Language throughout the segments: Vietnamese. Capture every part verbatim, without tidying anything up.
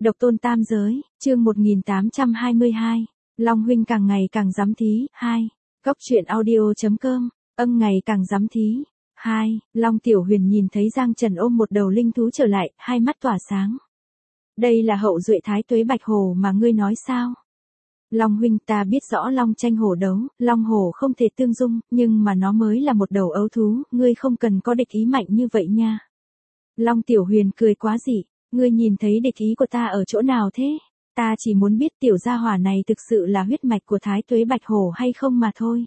Độc tôn tam giới, chương một nghìn tám trăm hai mươi hai. Long huynh càng ngày càng dám thí, hai. Cốc truyện audio chấm com, âng ngày càng dám thí. hai. Long Tiểu Huyền nhìn thấy Giang Trần ôm một đầu linh thú trở lại, hai mắt tỏa sáng. Đây là hậu duệ thái tuế bạch hổ mà ngươi nói sao? Long huynh, ta biết rõ long tranh hổ đấu, long hổ không thể tương dung, nhưng mà nó mới là một đầu ấu thú, ngươi không cần có địch ý mạnh như vậy nha. Long Tiểu Huyền cười quá dị, ngươi nhìn thấy địch ý của ta ở chỗ nào thế? Ta chỉ muốn biết tiểu gia hỏa này thực sự là huyết mạch của thái tuế bạch hổ hay không mà thôi.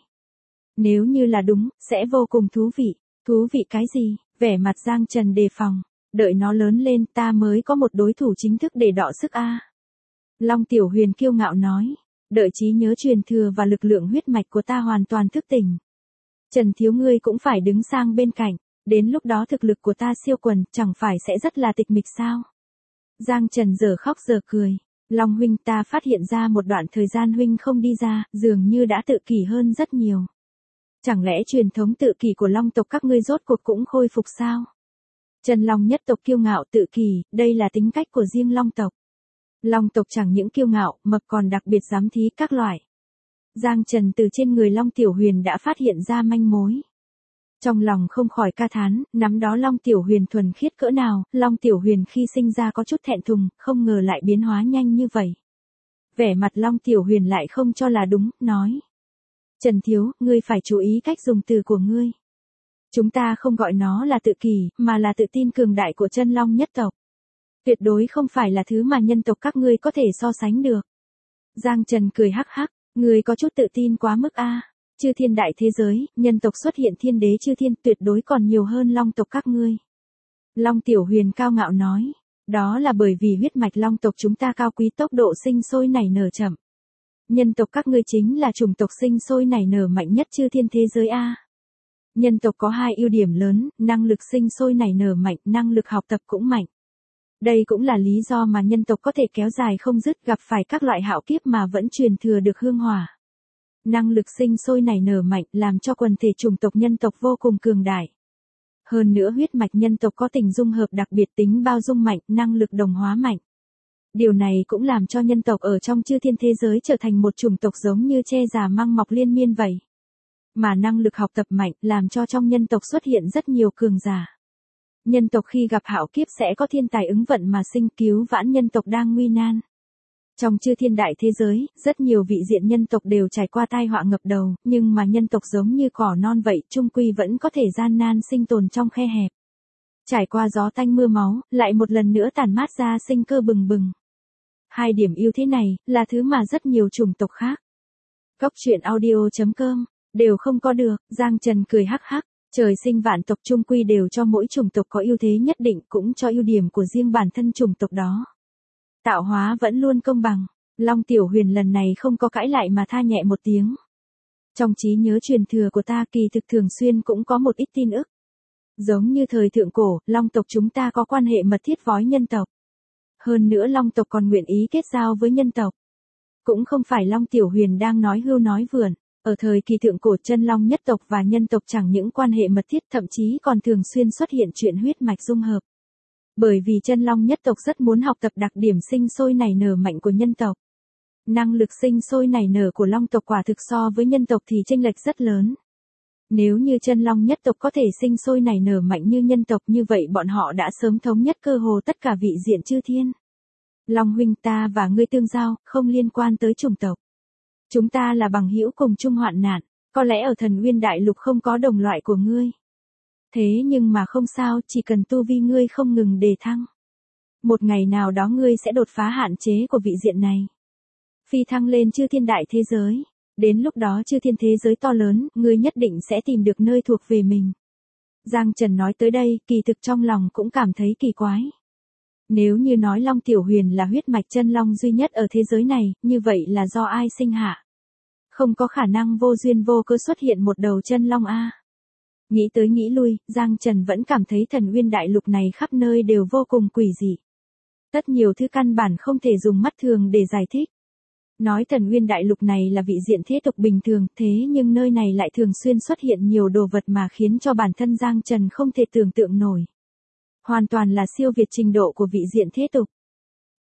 Nếu như là đúng, sẽ vô cùng thú vị. Thú vị cái gì? Vẻ mặt Giang Trần đề phòng, đợi nó lớn lên ta mới có một đối thủ chính thức để đọ sức a. Long Tiểu Huyền kiêu ngạo nói, đợi trí nhớ truyền thừa và lực lượng huyết mạch của ta hoàn toàn thức tỉnh. Trần thiếu ngươi cũng phải đứng sang bên cạnh, đến lúc đó thực lực của ta siêu quần, chẳng phải sẽ rất là tịch mịch sao? Giang Trần giờ khóc giờ cười, Long huynh, ta phát hiện ra một đoạn thời gian huynh không đi ra, dường như đã tự kỷ hơn rất nhiều. Chẳng lẽ truyền thống tự kỷ của Long tộc các ngươi rốt cuộc cũng khôi phục sao? Trần Long nhất tộc kiêu ngạo tự kỷ, đây là tính cách của riêng Long tộc. Long tộc chẳng những kiêu ngạo, mập còn đặc biệt dám thí các loại. Giang Trần từ trên người Long Tiểu Huyền đã phát hiện ra manh mối. Trong lòng không khỏi ca thán, nắm đó Long Tiểu Huyền thuần khiết cỡ nào, Long Tiểu Huyền khi sinh ra có chút thẹn thùng, không ngờ lại biến hóa nhanh như vậy. Vẻ mặt Long Tiểu Huyền lại không cho là đúng, nói. Trần thiếu, ngươi phải chú ý cách dùng từ của ngươi. Chúng ta không gọi nó là tự kỷ, mà là tự tin cường đại của chân Long nhất tộc. Tuyệt đối không phải là thứ mà nhân tộc các ngươi có thể so sánh được. Giang Trần cười hắc hắc, ngươi có chút tự tin quá mức a. Chư thiên đại thế giới, nhân tộc xuất hiện thiên đế chư thiên tuyệt đối còn nhiều hơn Long tộc các ngươi. Long Tiểu Huyền cao ngạo nói, đó là bởi vì huyết mạch Long tộc chúng ta cao quý, tốc độ sinh sôi nảy nở chậm. Nhân tộc các ngươi chính là chủng tộc sinh sôi nảy nở mạnh nhất chư thiên thế giới a. Nhân tộc có hai ưu điểm lớn, năng lực sinh sôi nảy nở mạnh, năng lực học tập cũng mạnh. Đây cũng là lý do mà nhân tộc có thể kéo dài không dứt, gặp phải các loại hạo kiếp mà vẫn truyền thừa được hương hỏa. Năng lực sinh sôi nảy nở mạnh làm cho quần thể chủng tộc nhân tộc vô cùng cường đại. Hơn nữa huyết mạch nhân tộc có tình dung hợp đặc biệt, tính bao dung mạnh, năng lực đồng hóa mạnh. Điều này cũng làm cho nhân tộc ở trong chư thiên thế giới trở thành một chủng tộc giống như tre già măng mọc liên miên vậy. Mà năng lực học tập mạnh làm cho trong nhân tộc xuất hiện rất nhiều cường giả. Nhân tộc khi gặp hạo kiếp sẽ có thiên tài ứng vận mà sinh, cứu vãn nhân tộc đang nguy nan. Trong chư thiên đại thế giới, rất nhiều vị diện nhân tộc đều trải qua tai họa ngập đầu, nhưng mà nhân tộc giống như cỏ non vậy, chung quy vẫn có thể gian nan sinh tồn trong khe hẹp. Trải qua gió tanh mưa máu, lại một lần nữa tản mát ra sinh cơ bừng bừng. Hai điểm ưu thế này, là thứ mà rất nhiều chủng tộc khác. Cốc truyện audio chấm com, đều không có được. Giang Trần cười hắc hắc, trời sinh vạn tộc chung quy đều cho mỗi chủng tộc có ưu thế nhất định, cũng cho ưu điểm của riêng bản thân chủng tộc đó. Tạo hóa vẫn luôn công bằng. Long Tiểu Huyền lần này không có cãi lại mà tha nhẹ một tiếng. Trong trí nhớ truyền thừa của ta kỳ thực thường xuyên cũng có một ít tin ức. Giống như thời thượng cổ, Long tộc chúng ta có quan hệ mật thiết với nhân tộc. Hơn nữa Long tộc còn nguyện ý kết giao với nhân tộc. Cũng không phải Long Tiểu Huyền đang nói hưu nói vượn. Ở thời kỳ thượng cổ, chân Long nhất tộc và nhân tộc chẳng những quan hệ mật thiết, thậm chí còn thường xuyên xuất hiện chuyện huyết mạch dung hợp. Bởi vì chân Long nhất tộc rất muốn học tập đặc điểm sinh sôi nảy nở mạnh của nhân tộc. Năng lực sinh sôi nảy nở của Long tộc quả thực so với nhân tộc thì chênh lệch rất lớn. Nếu như chân Long nhất tộc có thể sinh sôi nảy nở mạnh như nhân tộc, như vậy bọn họ đã sớm thống nhất cơ hồ tất cả vị diện chư thiên. Long huynh, ta và ngươi tương giao, không liên quan tới chủng tộc. Chúng ta là bằng hữu cùng chung hoạn nạn, có lẽ ở Thần Nguyên Đại Lục không có đồng loại của ngươi. Thế nhưng mà không sao, chỉ cần tu vi ngươi không ngừng đề thăng. Một ngày nào đó ngươi sẽ đột phá hạn chế của vị diện này. Phi thăng lên chư thiên đại thế giới. Đến lúc đó chư thiên thế giới to lớn, ngươi nhất định sẽ tìm được nơi thuộc về mình. Giang Trần nói tới đây, kỳ thực trong lòng cũng cảm thấy kỳ quái. Nếu như nói Long Tiểu Huyền là huyết mạch chân Long duy nhất ở thế giới này, như vậy là do ai sinh hạ? Không có khả năng vô duyên vô cớ xuất hiện một đầu chân Long a. Nghĩ tới nghĩ lui, Giang Trần vẫn cảm thấy Thần Nguyên Đại Lục này khắp nơi đều vô cùng quỷ dị. Rất nhiều thứ căn bản không thể dùng mắt thường để giải thích. Nói Thần Nguyên Đại Lục này là vị diện thế tục bình thường, thế nhưng nơi này lại thường xuyên xuất hiện nhiều đồ vật mà khiến cho bản thân Giang Trần không thể tưởng tượng nổi. Hoàn toàn là siêu việt trình độ của vị diện thế tục.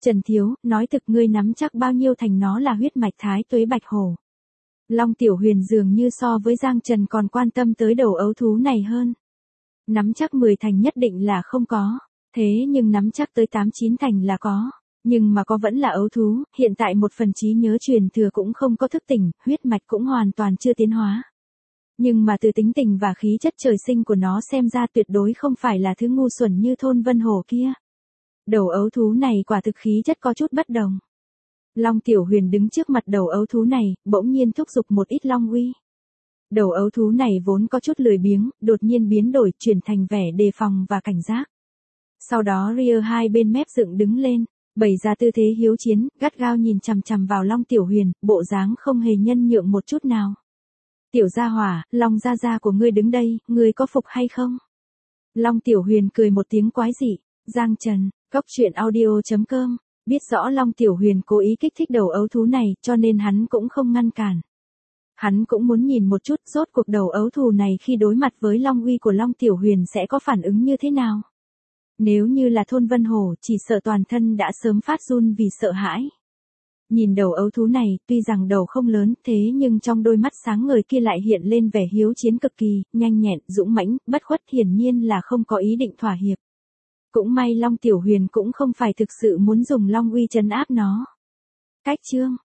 Trần Thiếu, nói thực ngươi nắm chắc bao nhiêu thành nó là huyết mạch thái tuế bạch hổ. Long Tiểu Huyền dường như so với Giang Trần còn quan tâm tới đầu ấu thú này hơn. Nắm chắc mười thành nhất định là không có, thế nhưng nắm chắc tới tám chín thành là có. Nhưng mà có vẫn là ấu thú, hiện tại một phần trí nhớ truyền thừa cũng không có thức tỉnh, huyết mạch cũng hoàn toàn chưa tiến hóa. Nhưng mà từ tính tình và khí chất trời sinh của nó xem ra tuyệt đối không phải là thứ ngu xuẩn như thôn Vân Hổ kia. Đầu ấu thú này quả thực khí chất có chút bất đồng. Long Tiểu Huyền đứng trước mặt đầu ấu thú này, bỗng nhiên thúc giục một ít long uy. Đầu ấu thú này vốn có chút lười biếng, đột nhiên biến đổi chuyển thành vẻ đề phòng và cảnh giác. Sau đó ria hai bên mép dựng đứng lên, bày ra tư thế hiếu chiến, gắt gao nhìn chằm chằm vào Long Tiểu Huyền, bộ dáng không hề nhân nhượng một chút nào. Tiểu gia hỏa, Long gia gia của ngươi đứng đây, ngươi có phục hay không? Long Tiểu Huyền cười một tiếng quái dị. Giang Trần, cốc truyện audio chấm com, biết rõ Long Tiểu Huyền cố ý kích thích đầu ấu thú này, cho nên hắn cũng không ngăn cản. Hắn cũng muốn nhìn một chút rốt cuộc đầu ấu thú này khi đối mặt với Long uy của Long Tiểu Huyền sẽ có phản ứng như thế nào. Nếu như là thôn Vân Hổ chỉ sợ toàn thân đã sớm phát run vì sợ hãi. Nhìn đầu ấu thú này, tuy rằng đầu không lớn, thế nhưng trong đôi mắt sáng ngời kia lại hiện lên vẻ hiếu chiến cực kỳ, nhanh nhẹn, dũng mãnh, bất khuất, hiển nhiên là không có ý định thỏa hiệp. Cũng may Long Tiểu Huyền cũng không phải thực sự muốn dùng Long uy trấn áp nó. Cách chương